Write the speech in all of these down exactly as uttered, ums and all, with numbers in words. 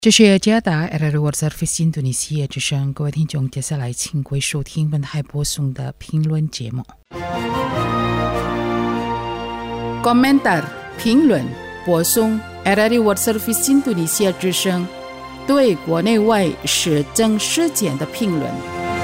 这是加拿大 R R World Service 印度尼西亚之声，各位听众，接下来请各位收听本台播送的评论节目。Komentar 评论播送 R R World Service 印度尼西亚之声对国内外时政事件的评论。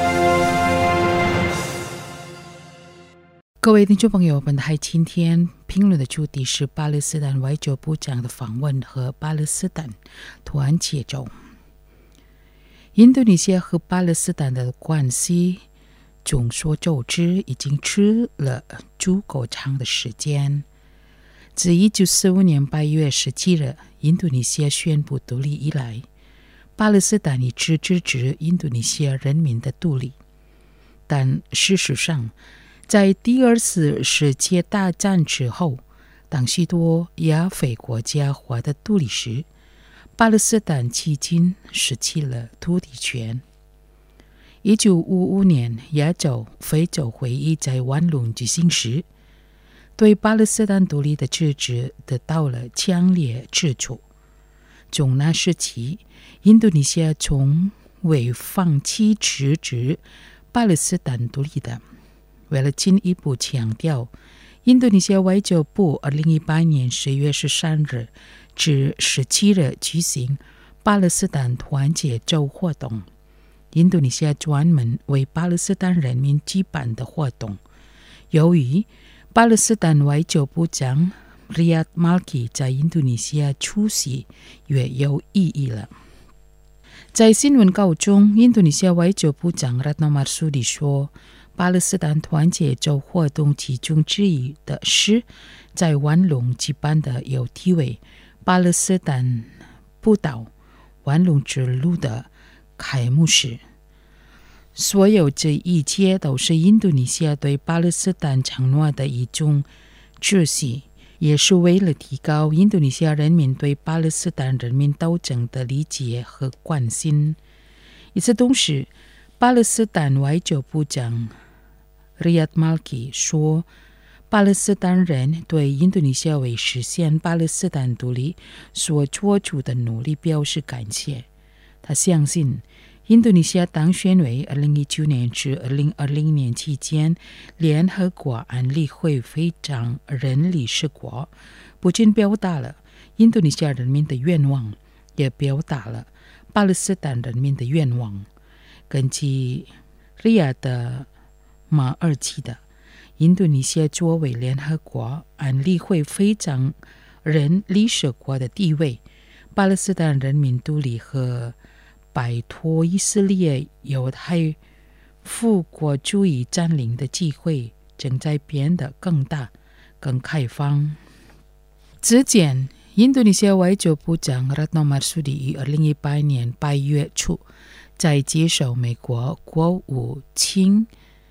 各位听众朋友，本台今天评论的主题是巴勒斯坦外交部长的访问和巴勒斯坦团结州。印度尼西亚和巴勒斯坦的关系众所周知，已经吃了足够长的时间。自一九四五年八月十七日印度尼西亚宣布独立以来，巴勒斯坦一直支持印度尼西亚人民的独立，但事实上在第二次世界大战之后，当许多亚非国家获得独立时，巴勒斯坦迄今失去了土地权。一九五五年亚洲非洲会议在万隆举行时，对巴勒斯坦独立的支持得到了强烈支持。从那时起，印度尼西亚从未放弃支持巴勒斯坦独立的。为了进一步强调，印度尼西亚外交部二零一八年十月十三日至十七日举行巴勒斯坦团结周活动。印度尼西亚专门为巴勒斯坦人民举办的活动，由于巴勒斯坦外交部长 Riyad Malki 在印度尼西亚出席，越有意义了。在新闻稿中，印度尼西亚外交部长 Retno Marsudi 说，巴勒斯坦团结周活动其中之一的是在万隆举办的有题为巴勒斯坦步道万隆之路的开幕式。所有这一切都是印度尼西亚对巴勒斯坦承诺的一种秩序，也是为了提高印度尼西亚人民对巴勒斯坦人民斗争的理解和关心。与此同时，巴勒斯坦外交部长Riyad Malki 说，巴勒斯坦人对印度尼西亚为实现巴勒斯坦独立所做出的努力表示感谢。他相信，印度尼西亚当选为二零一九年至二零二零年期间联合国安理会非常任理事国，不仅表达了印度尼西亚人民的愿望，也表达了巴勒斯坦人民的愿望。根据利亚的马尔基的，印度尼西亚作为联合国安理会非常任理事国的地位，巴勒斯坦人民独立和摆脱以色列犹太复国主义占领的机会正在变得更大、更开放。之前，印度尼西亚外交部长 Retno Marsudi 于二零一八年八月初在接受美国国务卿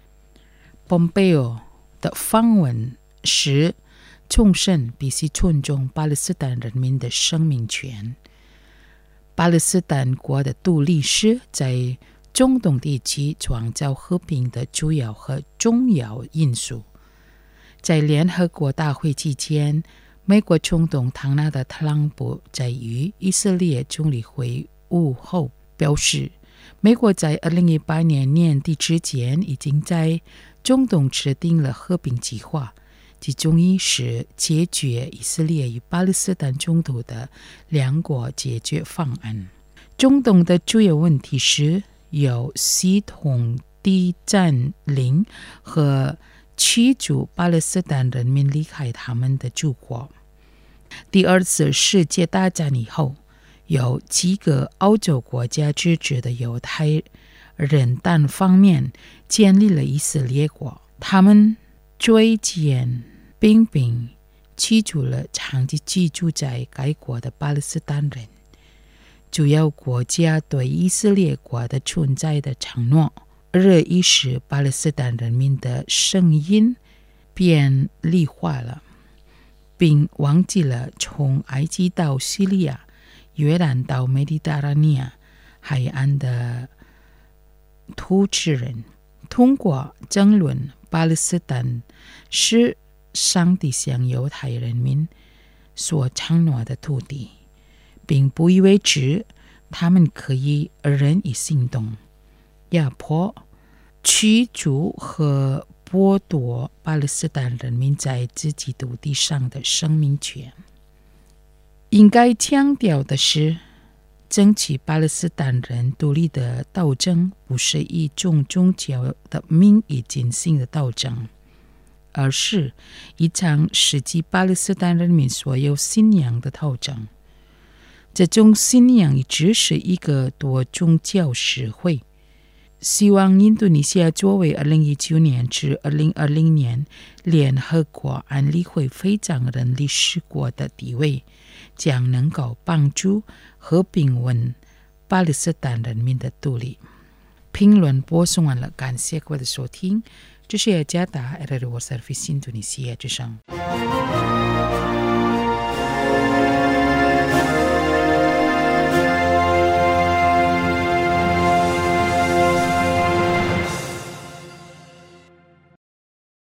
Pompeo 的访问时，重申必须尊重巴勒斯坦人民的生命权。巴勒斯坦国的独立是在中东地区创造和平的主要和重要因素。在联合国大会期间，美国总统唐纳德·特朗普在与以色列总理会晤后表示，美国在二零一八年年底之前已经在中东制定了和平计划，其中一是解决以色列与巴勒斯坦冲突的两国解决方案。中东的主要问题是有系统地占领和驱逐巴勒斯坦人民离开他们的祖国。第二次世界大战以后，有几个欧洲国家支持的犹太人单方面建立了以色列国，他们追歼并并驱逐了长期居住在该国的巴勒斯坦人。主要国家对以色列国的存在的承诺，而已使巴勒斯坦人民的声音便利化了，并忘记了从埃及到叙利亚、约旦到美利达拉尼亚海岸的土著人，通过争论巴勒斯坦是上帝向犹太人民所承诺的土地，并不以为耻他们可以任意行动，压迫、驱逐和剥夺巴勒斯坦人民在自己土地上的生命权。应该强调的是，争取巴勒斯坦人独立的斗争不是一种宗教的名义进行的斗争，而是一场涉及巴勒斯坦人民所有信仰的斗争。这种信仰一直是一个多宗教社会。希望印度尼西亚作为二零一九年至二零二零年联合国安理会非常任理事国的地位，将能够帮助和平稳巴勒斯坦人民的独立。评论播送完了，感谢各位的收听。这是雅加达 R R O Service 印度尼西亚之声。